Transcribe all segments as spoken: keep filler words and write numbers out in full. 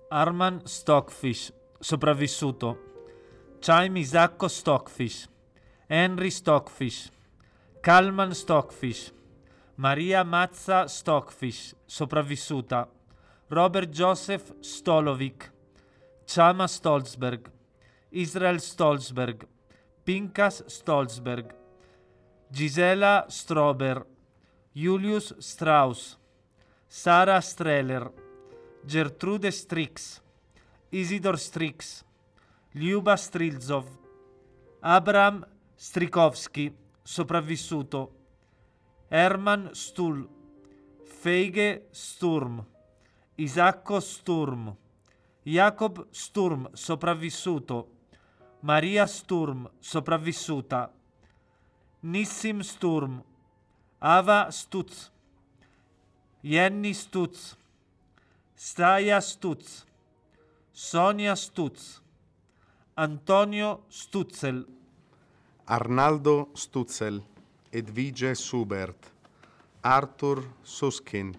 Arman Stockfish, sopravvissuto. Chaim Isacco Stockfish, Henry Stockfish, Kalman Stockfish, Maria Mazza Stockfish, sopravvissuta. Robert Joseph Stolovic, Chama Stolzberg, Israel Stolzberg, Pinkas Stolzberg, Gisela Strober, Julius Strauss, Sara Streller, Gertrude Strix, Isidor Strix, Liuba Strilzov, Abraham Strikowski, sopravvissuto. Hermann Stuhl, Feige Sturm, Isacco Sturm, Jacob Sturm, sopravvissuto. Maria Sturm, sopravvissuta. Nissim Sturm, Ava Stutz, Jenny Stutz, Staia Stutz, Sonia Stutz, Antonio Stutzel, Arnaldo Stutzel, Edvige Subert, Arthur Susskind,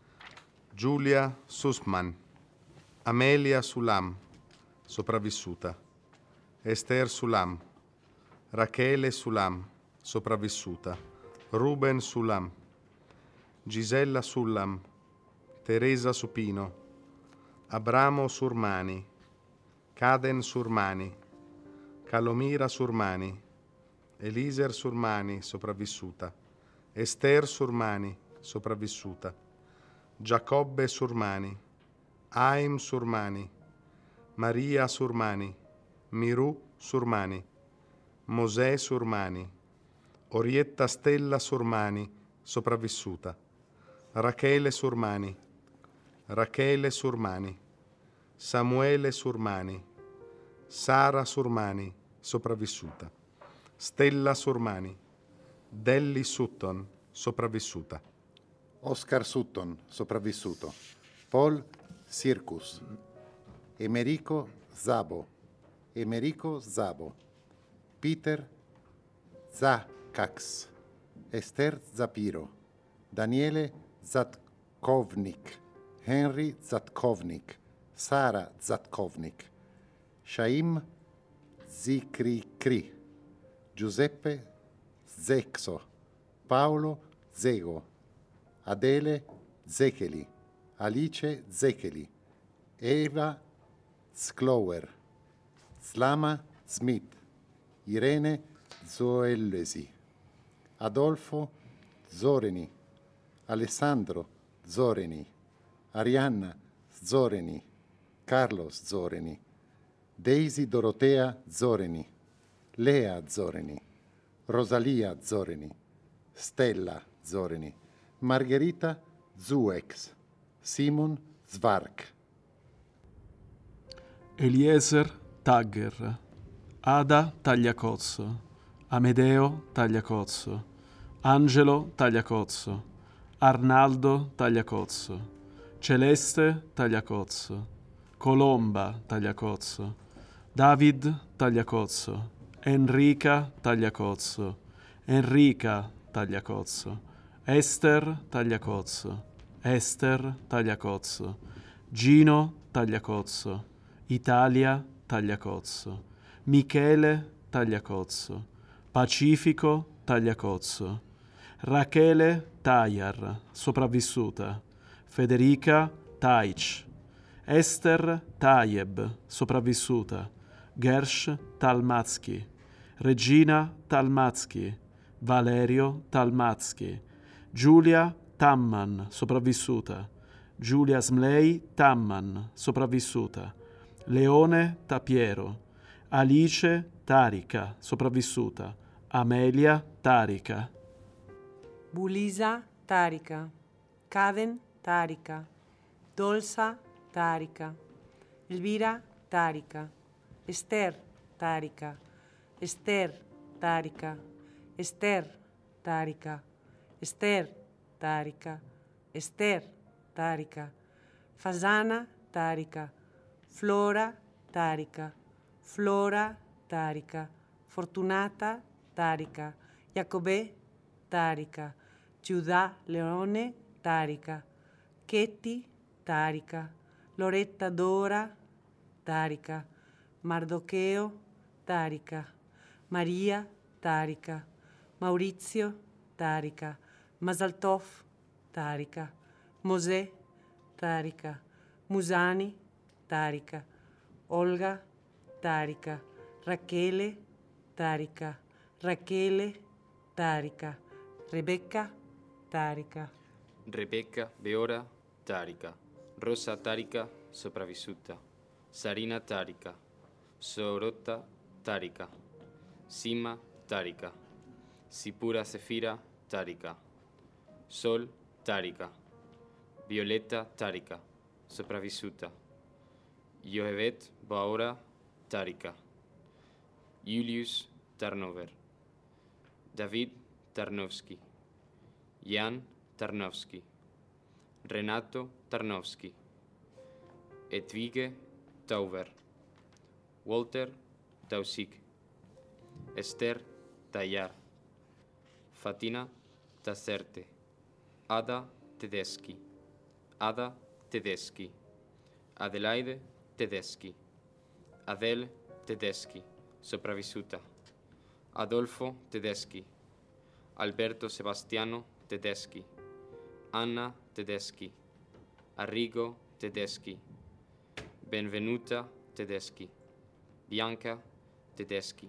Giulia Sussman, Amelia Sulam, sopravvissuta. Esther Sulam, Rachele Sulam, sopravvissuta. Ruben Sulam, Gisella Sullam, Teresa Supino, Abramo Surmani, Caden Surmani, Calomira Surmani, Eliser Surmani, sopravvissuta. Esther Surmani, sopravvissuta. Giacobbe Surmani, Aim Surmani, Maria Surmani, Miru Surmani, Mosè Surmani, Orietta Stella Surmani, sopravvissuta. Rachele Surmani, Rachele Surmani, Samuele Surmani, Sara Surmani, sopravvissuta. Stella Surmani, Delly Sutton, sopravvissuta. Oscar Sutton, sopravvissuto. Paul Circus, Emerico Zabo, Emerico Zabo, Peter Zakax, Esther Zapiro, Daniele Zatkovnik, Henry Zatkovnik, Sara Zatkovnik, Shaim Zikrikri, Giuseppe Zexo, Paolo Zego, Adele Zecheli, Alice Zecheli, Eva Sklower, Slama Smith, Irene Zoellesi, Adolfo Zoreni, Alessandro Zoreni, Arianna Zoreni, Carlos Zoreni, Daisy Dorotea Zoreni, Lea Zoreni, Rosalia Zoreni, Stella Zoreni, Margherita Zuex, Simon Zvark. Eliezer Tagger, Ada Tagliacozzo, Amedeo Tagliacozzo, Angelo Tagliacozzo, Arnaldo Tagliacozzo, Celeste Tagliacozzo, Colomba Tagliacozzo, David Tagliacozzo, Enrica Tagliacozzo, Enrica Tagliacozzo, Esther Tagliacozzo, Esther Tagliacozzo, Gino Tagliacozzo, Italia Tagliacozzo, Michele Tagliacozzo, Pacifico Tagliacozzo, Rachele Tajar, sopravvissuta, Federica Taich, Esther Tayeb, sopravvissuta, Gersh Talmatsky, Regina Talmatsky, Valerio Talmatsky, Giulia Tamman, sopravvissuta, Giulia Smley Tamman, sopravvissuta, Leone Tapiero, Alice Tarica, sopravvissuta, Amelia Tarica, Bulisa Tarica, Kaden Tarica, Dolsa Tarica, Elvira Tarica, Esther Tarica, Esther Tarica, Esther Tarica, Esther Tarica, Esther Tarica, Fasana Tarica, Flora Tarica, Flora Tarica, Fortunata Tarica, Jacobè Tarica, Giuda Leone Tarica, Chetti Tarica, Loretta Dora, Tarica. Mardocheo, Tarica. Maria, Tarica. Maurizio, Tarica. Masaltov, Tarica. Mosè, Tarica. Musani, Tarica. Olga, Tarica. Rachele, Tarica. Rachele, Tarica. Rebecca, Tarica. Rebecca Beora, Tarica. Rosa Tarica, sopravvissuta. Sarina Tarica. Sorotta Tarica. Sima Tarica. Sipura Sefira Tarica. Sol Tarica. Violetta Tarica, sopravvissuta. Yohevet Baora Tarica. Julius Tarnover. David Tarnowski. Jan Tarnowski. Renato Tarnowski. Edwige Tauver. Walter Tausig. Esther Tayar. Fatina Tacerte. Ada Tedeschi. Ada Tedeschi. Adelaide Tedeschi. Adele Tedeschi, sopravvissuta. Adolfo Tedeschi. Alberto Sebastiano Tedeschi. Anna Tedeschi. Arrigo Tedeschi. Benvenuta Tedeschi. Bianca Tedeschi.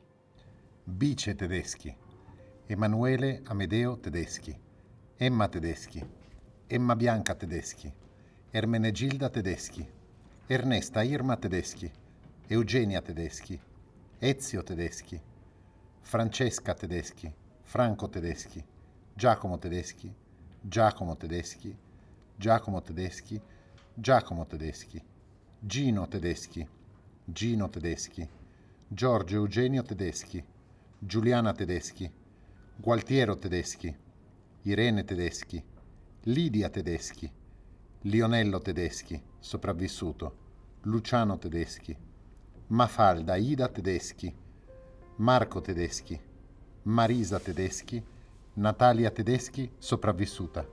Bice Tedeschi. Emanuele Amedeo Tedeschi. Emma Tedeschi. Emma Bianca Tedeschi. Ermenegilda Tedeschi. Ernesta Irma Tedeschi. Eugenia Tedeschi. Ezio Tedeschi. Francesca Tedeschi. Franco Tedeschi. Giacomo Tedeschi. Giacomo Tedeschi. Giacomo Tedeschi. Giacomo Tedeschi. Gino Tedeschi. Gino Tedeschi. Giorgio Eugenio Tedeschi. Giuliana Tedeschi. Gualtiero Tedeschi. Irene Tedeschi. Lidia Tedeschi. Lionello Tedeschi, sopravvissuto. Luciano Tedeschi. Mafalda Ida Tedeschi. Marco Tedeschi. Marisa Tedeschi. Natalia Tedeschi, sopravvissuta.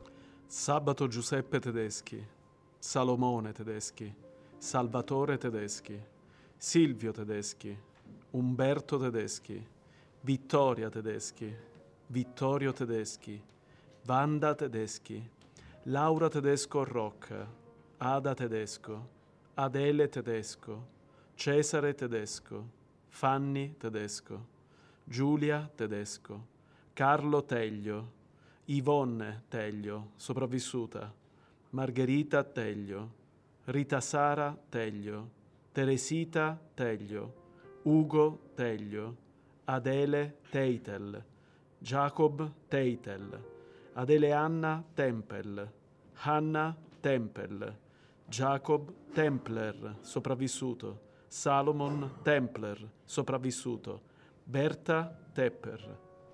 Sabato Giuseppe Tedeschi. Salomone Tedeschi. Salvatore Tedeschi. Silvio Tedeschi. Umberto Tedeschi. Vittoria Tedeschi. Vittorio Tedeschi. Wanda Tedeschi. Laura Tedesco Rocca. Ada Tedesco. Adele Tedesco. Cesare Tedesco. Fanny Tedesco. Giulia Tedesco. Carlo Teglio. Yvonne Teglio, sopravvissuta. Margherita Teglio. Rita Sara Teglio. Teresita Teglio. Ugo Teglio. Adele Teitel. Jacob Teitel. Adele Anna Tempel. Hanna Tempel. Jacob Templer, sopravvissuto. Salomon Templer, sopravvissuto. Berta Tepper.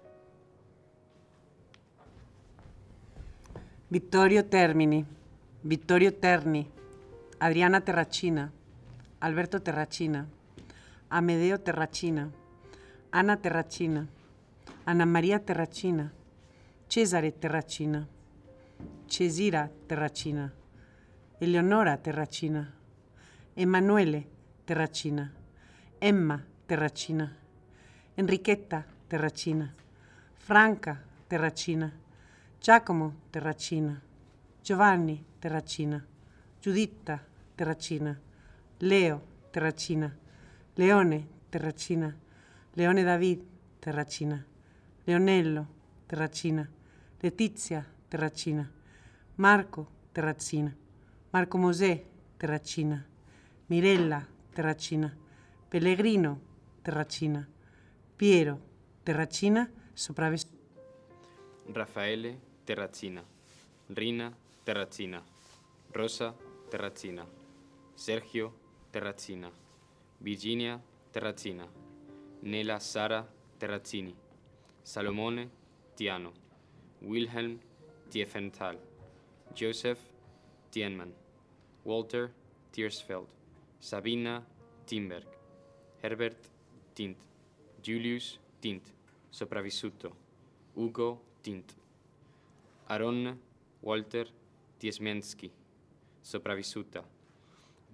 Vittorio Termini. Vittorio Terni. Adriana Terracina. Alberto Terracina. Amedeo Terracina. Anna Terracina. Anna Maria Terracina. Cesare Terracina. Cesira Terracina. Eleonora Terracina. Emanuele Terracina. Emma Terracina. Enrichetta Terracina. Franca Terracina. Giacomo Terracina. Giovanni Terracina. Giuditta Terracina. Leo Terracina. Leone Terracina. Leone David Terracina. Leonello Terracina. Letizia Terracina. Marco Terracina. Marco Mosè Terracina. Mirella Terracina. Pellegrino Terracina. Piero Terracina, sopravvissuto. Raffaele Terracina. Rina Terracina. Rosa Terracina. Sergio Terracina. Virginia Terracina. Nela Sara Terracini. Salomone Tiano. Wilhelm Tiefenthal. Joseph Tienman. Walter Tiersfeld. Sabina Timberg. Herbert Tint. Julius Tint, sopravvissuto. Ugo Tint. Aaron Walter Tiesmensky, sopravvissuta.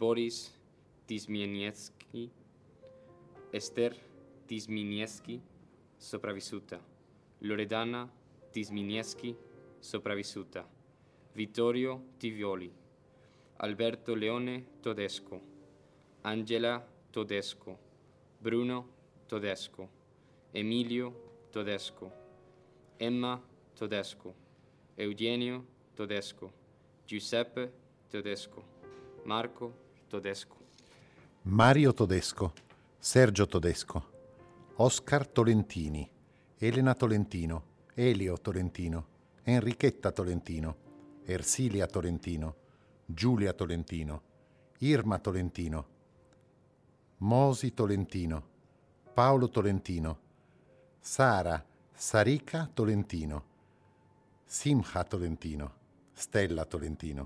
Boris Tismieniewski, Esther Tismieniewski, sopravvissuta. Loredana Tismieniewski, sopravvissuta. Vittorio Tivioli, Alberto Leone Todesco, Angela Todesco, Bruno Todesco, Emilio Todesco, Emma Todesco, Eugenio Todesco, Giuseppe Todesco, Marco Todesco. Mario Todesco, Sergio Todesco, Oscar Tolentini, Elena Tolentino, Elio Tolentino, Enrichetta Tolentino, Ersilia Tolentino, Giulia Tolentino, Irma Tolentino, Mosi Tolentino, Paolo Tolentino, Sara Sarika Tolentino, Simcha Tolentino, Stella Tolentino,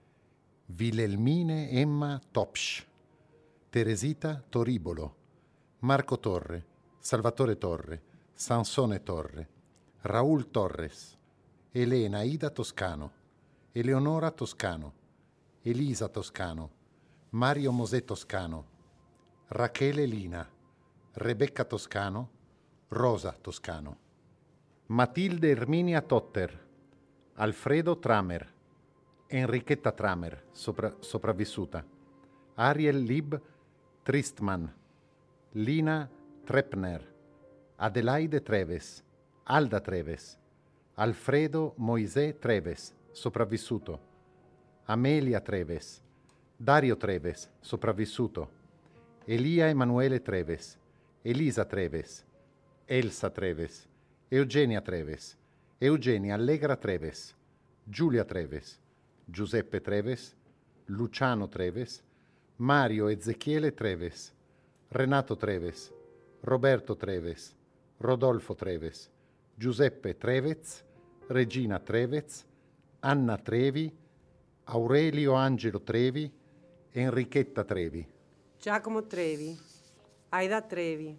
Wilhelmine Emma Topsch, Teresita Toribolo, Marco Torre, Salvatore Torre, Sansone Torre, Raul Torres, Elena Ida Toscano, Eleonora Toscano, Elisa Toscano, Mario Mosè Toscano, Rachele Lina, Rebecca Toscano, Rosa Toscano, Matilde Erminia Totter, Alfredo Tramer, Enrichetta Tramer, sopra- sopravvissuta, Ariel Lib Tristman, Lina Trepner, Adelaide Treves, Alda Treves, Alfredo Moisè Treves, sopravvissuto, Amelia Treves, Dario Treves, sopravvissuto, Elia Emanuele Treves, Elisa Treves, Elsa Treves, Eugenia Treves, Eugenia Allegra Treves, Giulia Treves, Giuseppe Treves, Luciano Treves, Mario Ezechiele Treves, Renato Treves, Roberto Treves, Rodolfo Treves, Giuseppe Trevez, Regina Trevez, Anna Trevi, Aurelio Angelo Trevi, Enrichetta Trevi. Giacomo Trevi, Aida Trevi,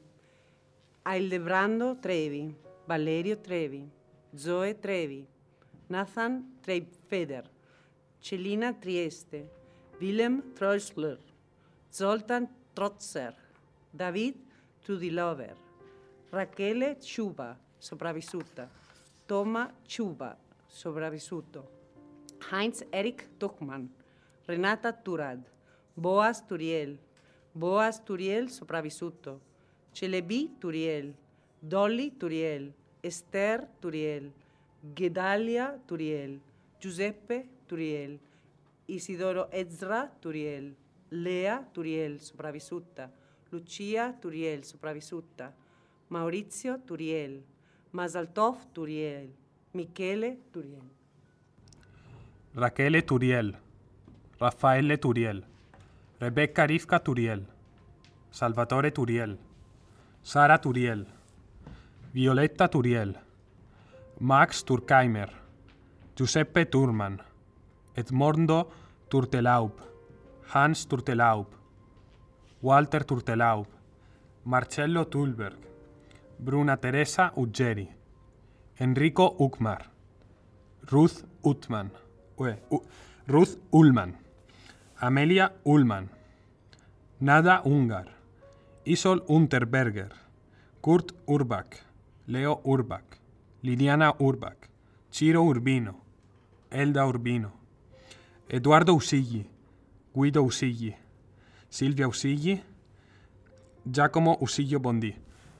Aldebrando Trevi, Valerio Trevi, Zoe Trevi, Nathan Treifeder, Celina Trieste, Willem Treusler, Zoltan Trotzer, David Tudilover, Rachele Ciuba, sopravvissuta, Toma Ciuba, sopravvissuto, Heinz Erich Tuchmann, Renata Turad, Boas Turiel, Boas Turiel, sopravvissuto, Celebi Turiel, Dolly Turiel, Esther Turiel, Gedalia Turiel, Giuseppe Turiel, Isidoro Ezra Turiel, Lea Turiel, sopravvissuta, Lucia Turiel, sopravvissuta, Maurizio Turiel, Masaltov Turiel, Michele Turiel. Rachele Turiel, Raffaele Turiel, Rebecca Rivka Turiel, Salvatore Turiel, Sara Turiel, Violetta Turiel, Max Turkheimer, Giuseppe Turman, Edmondo Turtelaub, Hans Turtelaub, Walter Turtelaub, Marcello Tulberg, Bruna Teresa Uggeri, Enrico Ukmar, Ruth Utman, uh, uh, Ruth Ullman, Amelia Ullman, Nada Ungar, Isol Unterberger, Kurt Urbach, Leo Urbach, Liliana Urbach, Ciro Urbino, Elda Urbino, Eduardo Usigli, Guido Usigli, Silvia Usigli, Giacomo Usiglio Bondi.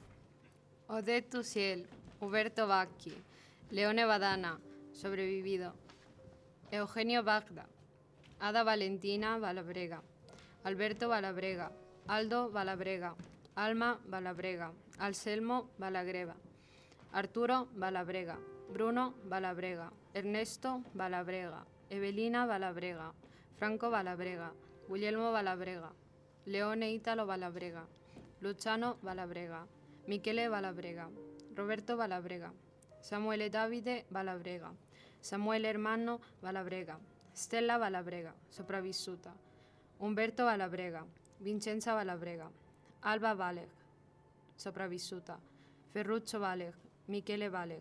Odette Usiel, Huberto Bacchi, Leone Badana, sobrevivido, Eugenio Bagda, Ada Valentina Balabrega, Alberto Balabrega, Aldo Balabrega, Alma Balabrega, Anselmo Balagreva, Arturo Balabrega, Bruno Balabrega, Ernesto Balabrega, Evelina Balabrega, Franco Balabrega, Guglielmo Balabrega, Leone Italo Balabrega, Luciano Balabrega, Michele Balabrega, Roberto Balabrega, Samuele Davide Balabrega, Samuele Hermano Balabrega, Stella Balabrega, sopravvissuta, Umberto Balabrega, Vincenza Balabrega, Alba Valeg, sopravvissuta, Ferruccio Valeg, Michele Valeg.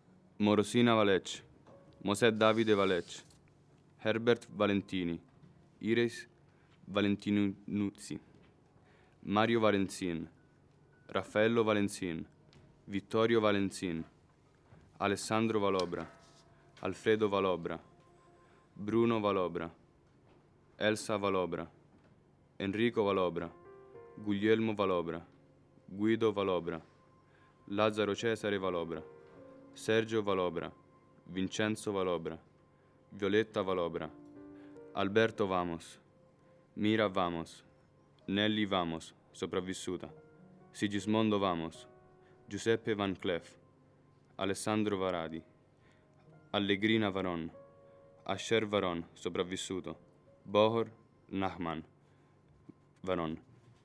Morosina Valec, Mosè Davide Valec, Herbert Valentini, Iris Valentinuzzi, Mario Valenzin, Raffaello Valenzin, Vittorio Valenzin, Alessandro Valobra, Alfredo Valobra, Bruno Valobra, Elsa Valobra, Enrico Valobra, Guglielmo Valobra, Guido Valobra, Lazzaro Cesare Valobra, Sergio Valobra, Vincenzo Valobra, Violetta Valobra, Alberto Vamos, Mira Vamos, Nelly Vamos, sopravvissuta, Sigismondo Vamos, Giuseppe Van Cleef, Alessandro Varadi, Allegrina Varon, Asher Varon, sopravvissuto, Bohor Nachman Varon.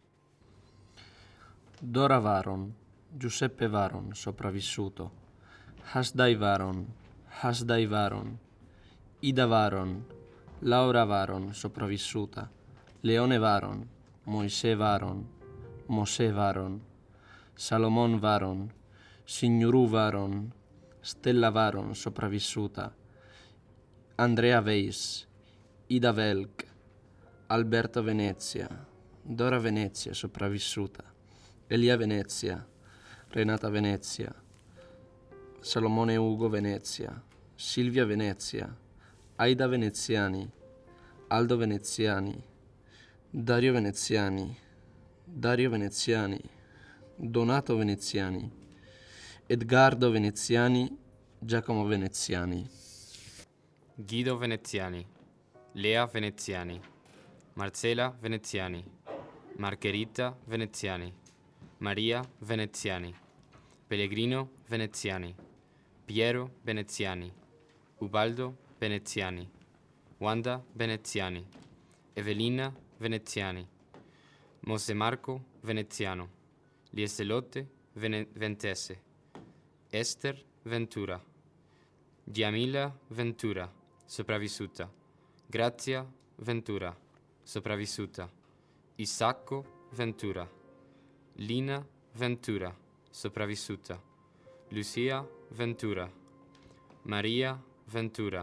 Dora Varon, Giuseppe Varon, sopravvissuto, Hasdai Varon, Hasdai Varon, Ida Varon, Laura Varon, sopravvissuta, Leone Varon, Moisè Varon, Mosè Varon, Salomon Varon, Signoru Varon, Stella Varon, sopravvissuta, Andrea Weiss, Ida Velk, Alberto Venezia, Dora Venezia, sopravvissuta, Elia Venezia, Renata Venezia, Salomone Ugo Venezia, Silvia Venezia, Aida Veneziani, Aldo Veneziani, Dario Veneziani, Dario Veneziani, Donato Veneziani, Edgardo Veneziani, Giacomo Veneziani. Guido Veneziani, Lea Veneziani, Marcela Veneziani, Margherita Veneziani, Maria Veneziani, Pellegrino Veneziani, Piero Veneziani, Ubaldo Veneziani, Wanda Veneziani, Evelina Veneziani, Mose Marco Veneziano, Lieselotte Vene- Ventese, Esther Ventura, Giamila Ventura, sopravvissuta, Grazia Ventura, sopravvissuta, Isacco Ventura, Lina Ventura, sopravvissuta, Lucia Ventura, Maria Ventura,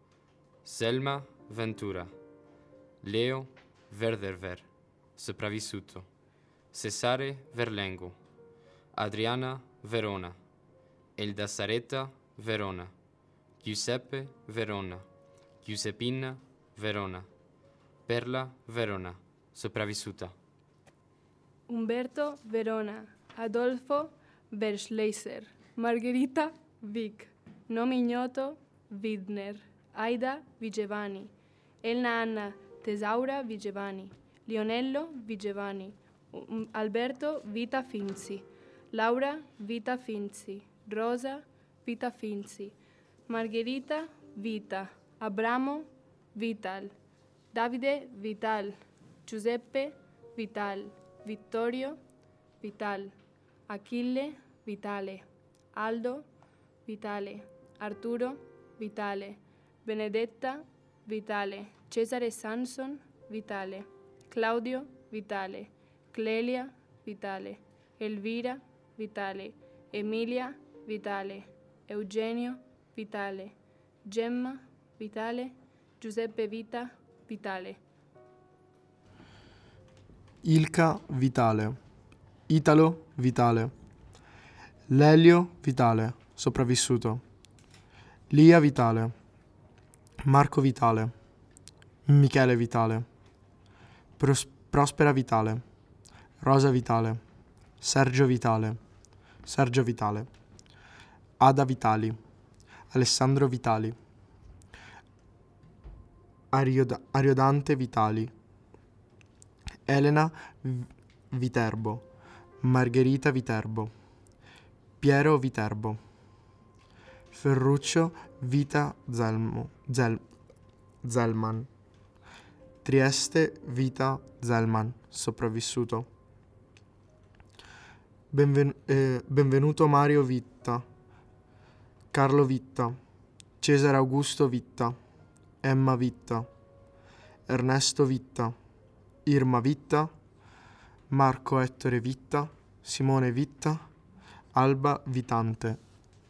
Selma Ventura, Leo Verderver, sopravvissuto, Cesare Verlengo, Adriana Verona, Eldasaretta Verona, Giuseppe Verona, Giuseppina Verona, Perla Verona, sopravvissuta. Umberto Verona, Adolfo Verschleiser, Margherita Vic, nome ignoto Widner, Aida Vigevani, Elna Anna Tesaura Vigevani, Lionello Vigevani, um, Alberto Vita Finzi, Laura Vita Finzi, Rosa Vita Finzi, Margherita Vita, Abramo Vital, Davide Vital, Giuseppe Vital, Vittorio Vital, Achille Vitale, Aldo Vitale, Arturo Vitale, Benedetta Vitale, Cesare Sanson Vitale, Claudio Vitale, Clelia Vitale, Elvira Vitale, Emilia Vitale, Eugenio Vitale, Gemma Vitale, Giuseppe Vita Vitale. Ilka Vitale, Italo Vitale, Lelio Vitale, sopravvissuto, Lia Vitale, Marco Vitale, Michele Vitale, Pros- Prospera Vitale, Rosa Vitale, Sergio Vitale, Sergio Vitale, Ada Vitali, Alessandro Vitali, Ariod- Ariodante Vitali, Elena Viterbo, Margherita Viterbo, Piero Viterbo, Ferruccio Vita Zelmo, Zel, Zelman, Trieste Vita Zelman, sopravvissuto, Benven- eh, Benvenuto Mario Vitta, Carlo Vitta, Cesare Augusto Vitta, Emma Vitta, Ernesto Vitta, Irma Vitta, Marco Ettore Vitta, Simone Vitta, Alba Vitante.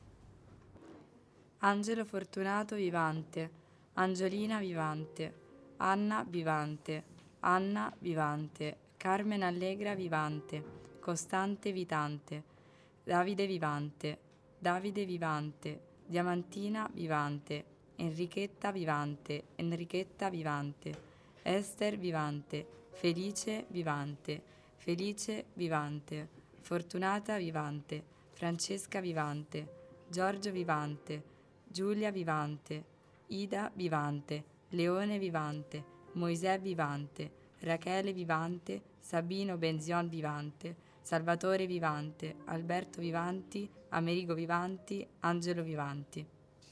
Angelo Fortunato Vivante, Angiolina Vivante, Anna Vivante, Anna Vivante, Carmen Allegra Vivante, Costante Vitante, Davide Vivante, Davide Vivante, Diamantina Vivante, Enrichetta Vivante, Enrichetta Vivante, Esther Vivante, Felice Vivante, Felice Vivante, Fortunata Vivante, Francesca Vivante, Giorgio Vivante, Giulia Vivante, Ida Vivante, Leone Vivante, Moisè Vivante, Rachele Vivante, Sabino Benzion Vivante, Salvatore Vivante, Alberto Vivanti, Amerigo Vivanti, Angelo Vivanti.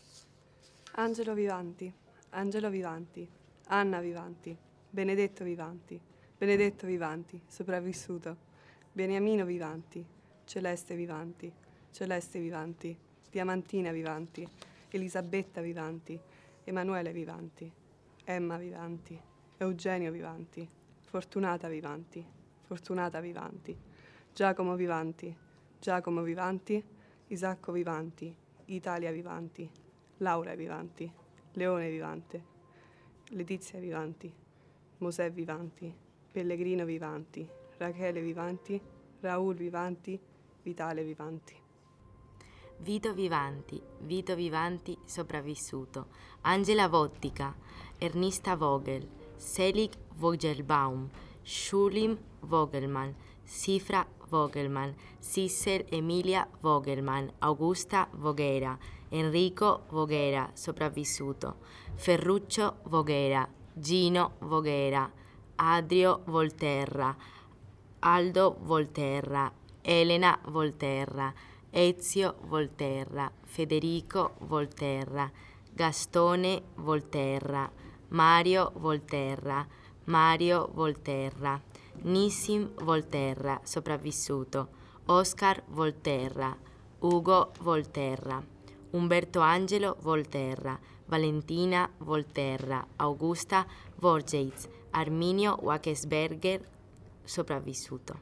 Angelo Vivanti, Angelo Vivanti, Anna Vivanti, Benedetto Vivanti, Benedetto Vivanti, sopravvissuto, Beniamino Vivanti, Celeste Vivanti, Celeste Vivanti, Diamantina Vivanti, Elisabetta Vivanti, Emanuele Vivanti, Emma Vivanti, Eugenio Vivanti, Fortunata Vivanti, Fortunata Vivanti, Giacomo Vivanti, Giacomo Vivanti, Isacco Vivanti, Italia Vivanti, Laura Vivanti, Leone Vivante, Letizia Vivanti, Mosè Vivanti, Pellegrino Vivanti, Rachele Vivanti, Raul Vivanti, Vitale Vivanti. Vito Vivanti, Vito Vivanti sopravvissuto, Angela Vottica, Ernista Vogel, Selig Vogelbaum, Schulim Vogelmann, Sifra Vogelmann, Sissel Emilia Vogelmann, Augusta Voghera, Enrico Voghera sopravvissuto, Ferruccio Voghera, Gino Voghera, Adrio Volterra, Aldo Volterra, Elena Volterra, Ezio Volterra, Federico Volterra, Gastone Volterra, Mario Volterra, Mario Volterra, Nissim Volterra, sopravvissuto, Oscar Volterra, Ugo Volterra, Umberto Angelo Volterra, Valentina Volterra, Augusta Vorgeitz, Arminio Wachsberger, sopravvissuto.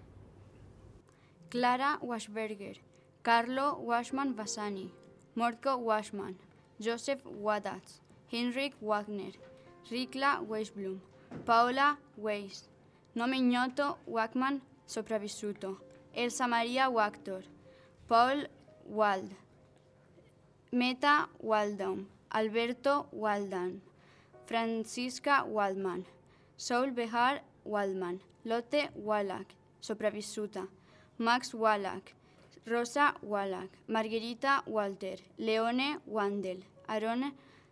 Clara Washberger, Carlo Washman Bassani, Morko Washman, Joseph Wadatz, Heinrich Wagner, Rikla Weisblum, Paola Weiss, nome ignoto Wachman, sopravvissuto, Elsa Maria Wactor, Paul Wald, Meta Waldom, Alberto Waldan, Francisca Waldman, Saul Behar Waldman, Lotte Wallach, sopravvissuta, Max Wallach, Rosa Wallach, Margherita Walter, Leone Wandel, Aaron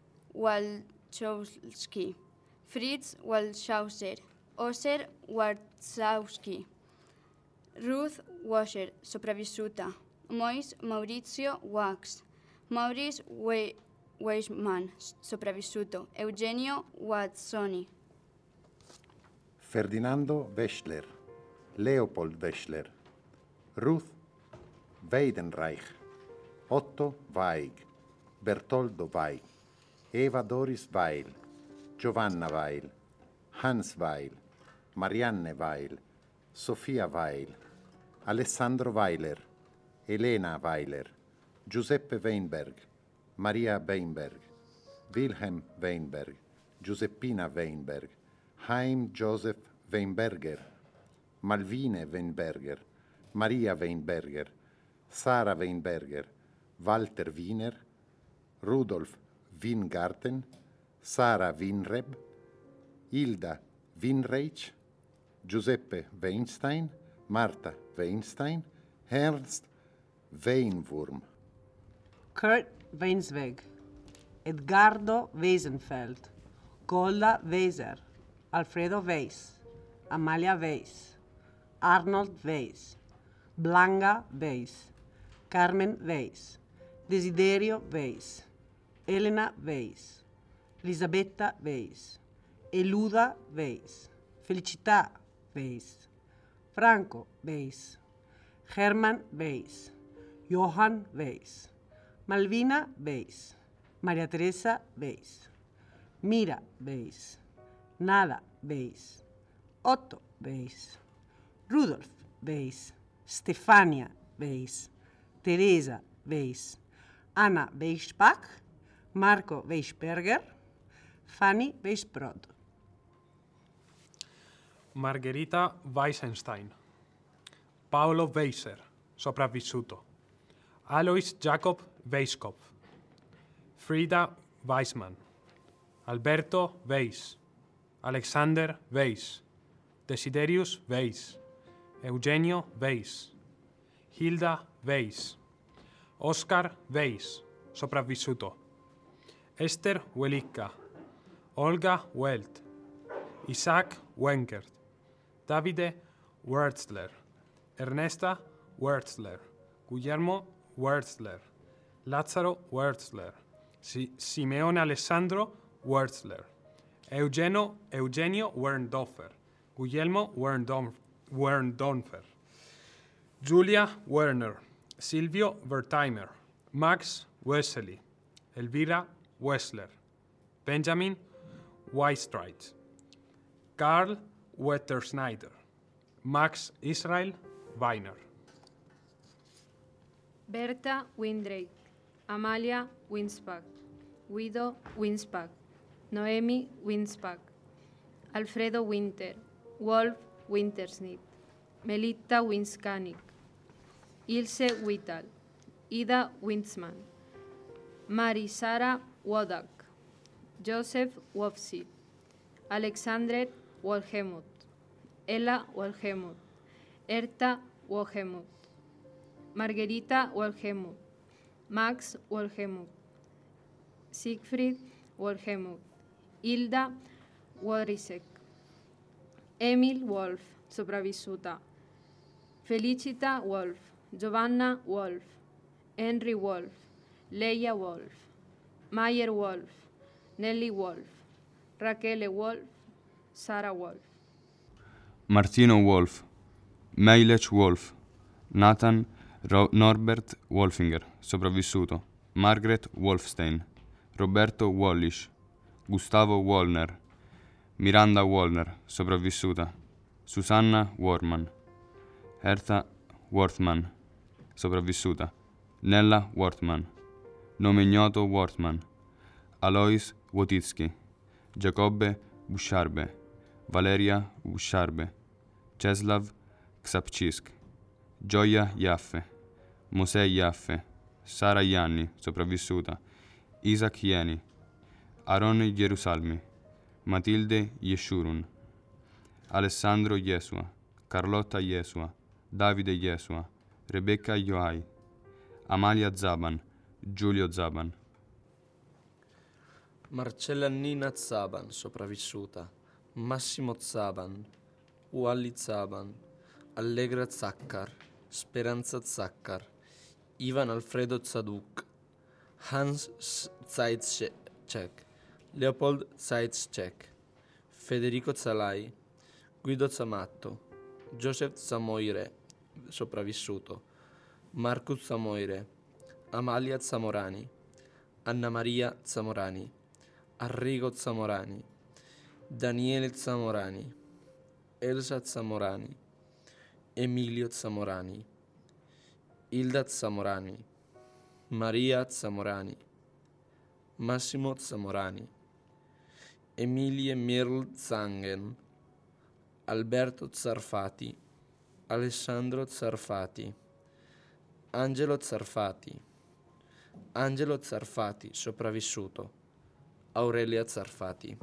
Walczowski, Fritz Walschauser, Oser Warszawski, Ruth Washer, sopravvissuta, Mois Maurizio Wax, Maurice We- Weisman, sopravvissuto, Eugenio Wazzoni. Ferdinando Weschler, Leopold Weschler, Ruth Weidenreich, Otto Weig, Bertoldo Weig, Eva Doris Weil, Giovanna Weil, Hans Weil, Marianne Weil, Sofia Weil, Alessandro Weiler, Elena Weiler, Giuseppe Weinberg, Maria Weinberg, Wilhelm Weinberg, Giuseppina Weinberg, Chaim Joseph Weinberger, Malvine Weinberger, Maria Weinberger, Sara Weinberger, Walter Wiener, Rudolf Weingarten, Sara Winreb, Hilda Winreich, Giuseppe Weinstein, Marta Weinstein, Ernst Weinwurm. Kurt Weinsweg, Edgardo Weisenfeld, Golda Weiser, Alfredo Weiss, Amalia Weiss, Arnold Weiss, Blanca Weiss, Carmen Weiss, Desiderio Weiss, Elena Weiss, Elisabetta Weiss, Eluda Weiss, Felicità Weiss, Franco Weiss, Hermann Weiss, Johann Weiss, Malvina Weiss, Maria Teresa Weiss, Mira Weiss, Nada Weiss, Otto Weiss, Rudolf Weiss, Stefania Weiss, Teresa Weiss, Anna Weichbach, Marco Weichberger, Fanny Weichbrod. Margherita Weissenstein, Paolo Weiser, sopravvissuto, Alois Jacob Weiskopf, Frida Weissmann, Alberto Weiss, Alexander Weiss, Desiderius Weiss, Eugenio Weiss, Hilda Weiss, Oscar Weiss, sopravvissuto, Esther Welicka, Olga Welt, Isaac Wenkert, Davide Wertzler, Ernesta Wertzler, Guillermo Wertzler, Lazzaro Wertzler, si- Simeone Alessandro Wertzler, Eugenio, Eugenio Werndorfer, Guglielmo Werndorf- Werndorfer, Julia Werner, Silvio Wertheimer, Max Wesley, Elvira Wessler, Benjamin Weistreit, Karl Wetterschneider, Max Israel Weiner. Berta Windrake, Amalia Winsbach, Guido Winsbach, Noemi Winsbach, Alfredo Winter, Wolf Wintersnit, Melitta Winskanik, Ilse Whittal, Ida Wintzman, Mari Sara Wodak, Joseph Wofsi, Alexandre Wolhemuth, Ella Wolhemuth, Erta Wolhemuth, Margherita Wolhemuth, Max Wolhemuth, Siegfried Wolhemuth, Hilda Worisek, Emil Wolf, sopravvissuta, Felicita Wolf, Giovanna Wolf, Henry Wolf, Leia Wolf, Mayer Wolf, Nelly Wolf, Rachele Wolf, Sara Wolf. Martino Wolf, Meilech Wolf, Nathan Ro- Norbert Wolfinger, sopravvissuto, Margaret Wolfstein, Roberto Wallish, Gustavo Wollner, Miranda Wollner, sopravvissuta, Susanna Worman, Hertha Worthman, sopravvissuta, Nella Wortman, nome ignoto Wortman, Alois Wotitsky, Giacobbe Busciarbe, Valeria Busciarbe, Czeslaw Ksapcisk, Gioia Jaffe, Mosè Jaffe, Sara Ianni, sopravvissuta, Isaac Ieni, Aaron Gerusalmi, Matilde Yeshurun, Alessandro Jesua, Carlotta Jesua, Davide Jesua, Rebecca Ioai, Amalia Zaban, Giulio Zaban. Marcella Nina Zaban, sopravvissuta, Massimo Zaban, Wally Zaban, Allegra Zacccar, Speranza Zacccar, Ivan Alfredo Zaduk, Hans Zaitschek, Leopold Zaitschek, Federico Zalai, Guido Zamatto, Joseph Zamoire, sopravvissuto, Marcus Zamoire, Amalia Zamorani, Anna Maria Zamorani, Arrigo Zamorani, Daniele Zamorani, Elsa Zamorani, Emilio Zamorani, Hilda Zamorani, Maria Zamorani, Massimo Zamorani, Emilie Mirl Zangen, Alberto Zarfati, Alessandro Zarfati, Angelo Zarfati, Angelo Zarfati, sopravvissuto, Aurelia Zarfati.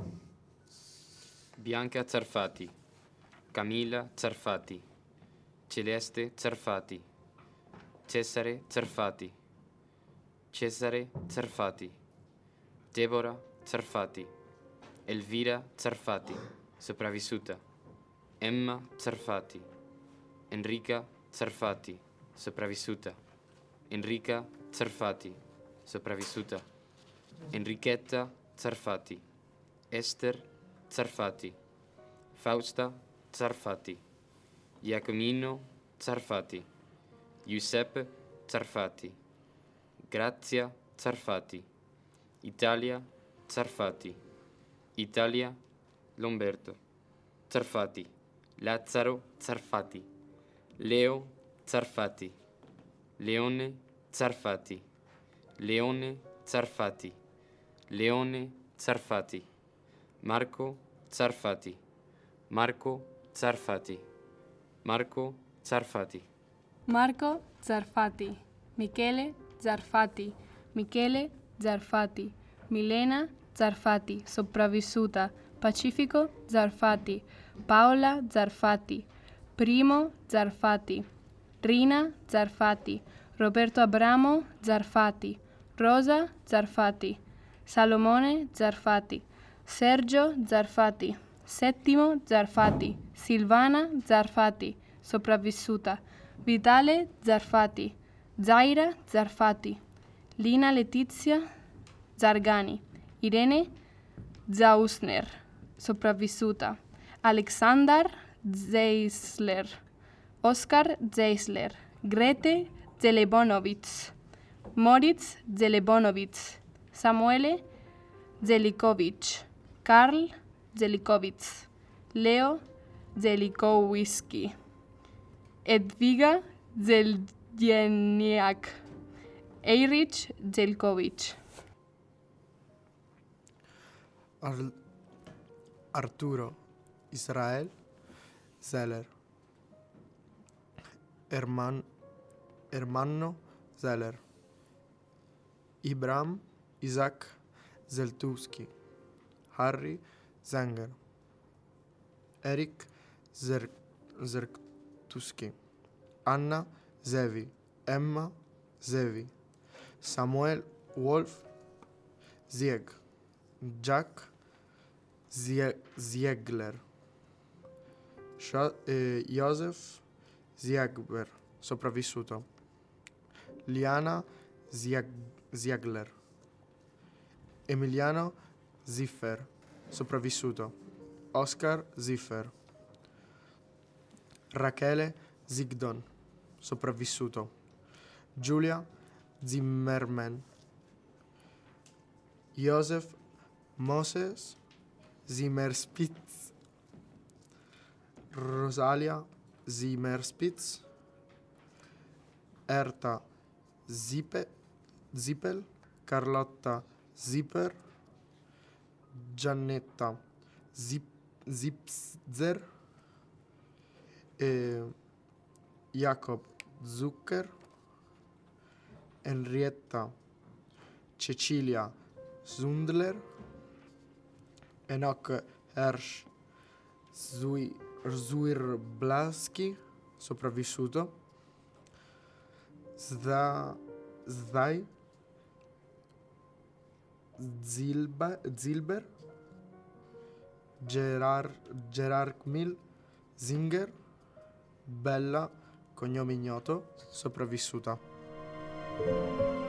Bianca Zarfati, Camilla Zarfati, Celeste Zarfati, Cesare Zarfati, Cesare Zarfati, Deborah Zarfati, Elvira Zarfati, sopravvissuta, Emma Zarfati, Enrica Zarfati, sopravvissuta, Enrica Zarfati, sopravvissuta, Enrichetta Zarfati, Esther Zarfati, Fausta Zarfati, Giacomino Zarfati, Giuseppe Zarfati, Grazia Zarfati, Italia Zarfati, Italia Lomberto, Zarfati, Lazzaro Zarfati, Leo Zarfati, Leone Zarfati, Leone Zarfati, Leone Zarfati, Marco Zarfati, Marco Zarfati, Marco Zarfati, Marco Zarfati, Michele Zarfati, Michele Zarfati, Milena Zarfati, sopravvissuta, Pacifico Zarfati, Paola Zarfati, Primo Zarfati, Rina Zarfati, Roberto Abramo Zarfati, Rosa Zarfati, Salomone Zarfati, Sergio Zarfati, Settimo Zarfati, Silvana Zarfati, sopravvissuta, Vitale Zarfati, Zaira Zarfati, Lina Letizia Zargani, Irene Zausner, sopravvissuta, Alexander Zeisler, Oscar Zeisler, Grete Zelebonovits, Moritz Zelebonovits, Samuele Zelikovic, Karl Zelikovic, Leo Zelikowiski, Edviga Zeldieniak, Erich Zelkovic. Ar- Arturo Israel Zeller, Herman, Ermanno Zeller, Ibram Isaac Zeltuski, Harry Zenger, Eric Zer- Zertuski, Anna Zevi, Emma Zevi, Samuel Wolf Zieg, Jack Zie- Ziegler, Sha- eh, Joseph Ziegler, sopravvissuto, Liana Zieg- Ziegler, Emiliano Ziffer, sopravvissuto, Oscar Ziffer, Rachele Zigdon, sopravvissuto, Giulia Zimmerman, Joseph Moses Zimmerspitz, Rosalia Zimmerspitz, Erta Zipe, Zippel, Carlotta Zipper, Giannetta Zip, Zipzer, eh, Jacob Zucker, Henrietta Cecilia Zundler, Enoch Hersch Zui, Zuirblaski, sopravvissuto, Zda, Zdai Zilba, Zilber, Gerard, Gerard Mil Zinger, Bella, cognome ignoto, sopravvissuta.